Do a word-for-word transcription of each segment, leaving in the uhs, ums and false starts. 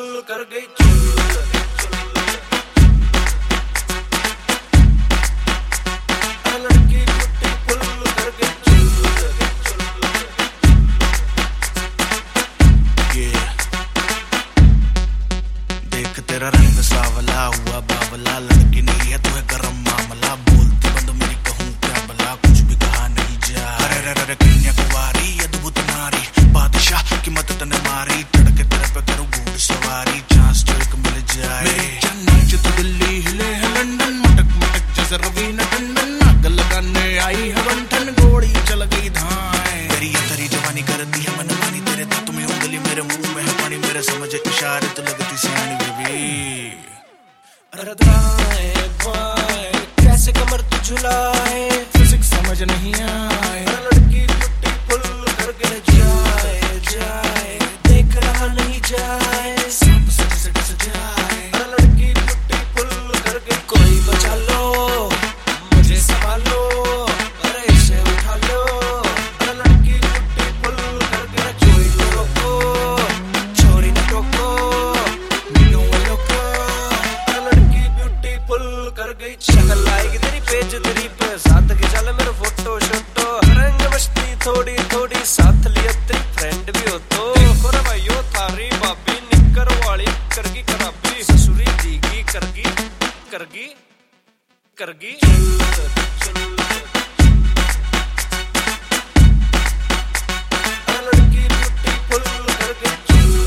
कर गई चुल। लड़की ब्यूटीफुल कर गई चुल। देख तेरा रंग सावला हुआ बावला, लड़की नहीं है तो है गरम मामला। बोलती बंद मेरी कहूँ क्या भला, कुछ भी कहा नहीं जा। अरे रे रे कन्याकुमारी अद्भुत नारी, बादशाह की मदद ने मारी। तड़के तेरे पे करूँ घोड़ सवारी, चांस जो एक मिल जाए। मेरी जन्नत तो दिल्ली हिले है लंदन, मटक मटक जैसे रवीना टंडन। आग लगाने आई है बंठन, गोली चल गई धाए। तेरी ये तेरी जवानी करती है मनमानी, तेरे दांतों में उंगली मेरे मुंह में है पानी। मेरे समझ इशारे तो लगती सियानी बेबी। अरे दाएं बाएं कैसे कमर तू झुलाए, फिजिक्स समझ नहीं आए। लड़की ब्यूटीफुल कर गई जाए जाए, देख रहा नहीं जाए। सांप सज सज सजाए। लड़की ब्यूटीफुल कर गई, कोई बचा लो मुझे संभालो, अरे इसे उठा लो। लड़की ब्यूटीफुल कर गई, कोई तो रोको छोरी न टोको, मीनू लोको। लड़की ब्यूटीफुल कर गई, शक्ल आएगी तेरी पेज तेरी पे, साथ के चल मेरा फोटो शोटो। रंग मस्ती थोड़ी थोड़ी, साथ लिया तेरी फ्रेंड भी हो तो। देखो रे भाइयों थारी भाभी निकर वाली करगी खराबी, ससुरी दीगी करगी करगी करगी चुल। लड़की ब्यूटीफुल कर गई चुल।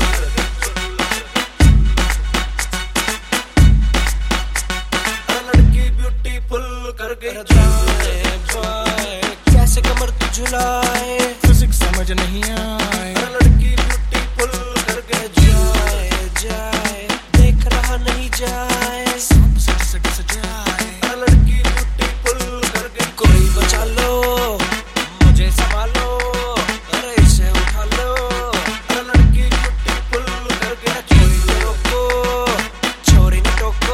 लड़की ब्यूटीफुल कर गई दाएं बाएं कैसे कमर तू झुलाए, फिजिक्स समझ नहीं आए। लड़की ब्यूटीफुल कर गई जाए जाए, देख रहा नहीं जाए। सांप सज सज सजाए। लड़की ब्यूटीफुल कर गई, कोई बचा लो मुझे संभालो, अरे इसे उठा लो। लड़की ब्यूटीफुल कर गई, कोई तो रोको छोरी न टोको,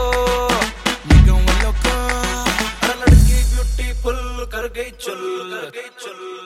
मीनू लोको। लड़की ब्यूटीफुल कर गई चुल।